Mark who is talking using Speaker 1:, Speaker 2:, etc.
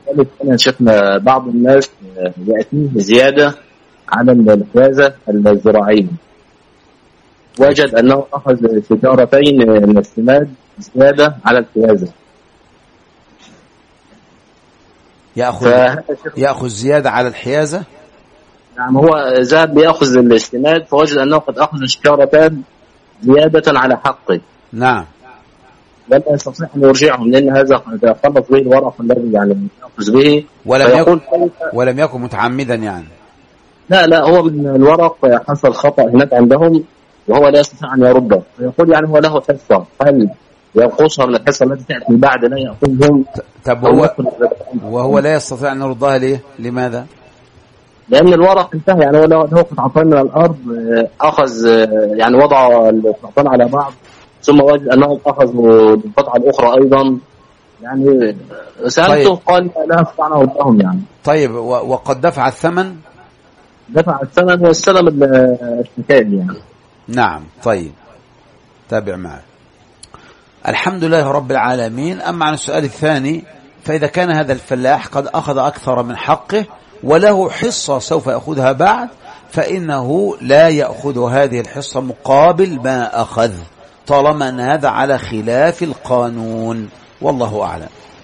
Speaker 1: ذلك أنا شفنا بعض الناس يأتيه زيادة على الحيازة الزراعية، وجد أنه أخذ سيجارتين من السماد زيادة على الحيازة.
Speaker 2: يأخذ زيادة على الحيازة.
Speaker 1: نعم، هو ذهب يأخذ السماد فوجد أنه قد أخذ سيجارتان زيادة على حقه.
Speaker 2: نعم.
Speaker 1: لم يستطيع أن يرجعهم لأن هذا قد خلص به الورق الذي يعني يأخذ به،
Speaker 2: ولم يكن متعمدا يعني.
Speaker 1: لا هو من الورق حصل خطأ هناك عندهم وهو لا يستطيع أن يرده، فيقول يعني هو له حصة، هل ينقصها من الحصة التي تأتي بعد لا يأخذهم؟
Speaker 2: طب وهو لا يستطيع أن يردها ليه؟ لماذا؟
Speaker 1: لأن الورق انتهى، يعني هو قطعتين من الأرض أخذ يعني وضع القطعتين على بعض ثم وجد أنهم أخذوا القطعة الأخرى أيضا، يعني سألته قال لا أستطيع أن أردهم يعني.
Speaker 2: طيب وقد دفع الثمن؟
Speaker 1: دفع الثمن والسلم الشكال يعني.
Speaker 2: نعم. طيب تابع معي. الحمد لله رب العالمين. أما عن السؤال الثاني، فإذا كان هذا الفلاح قد أخذ أكثر من حقه وله حصة سوف يأخذها بعد، فإنه لا يأخذ هذه الحصة مقابل ما أخذ، طالما أن هذا على خلاف القانون، والله أعلم.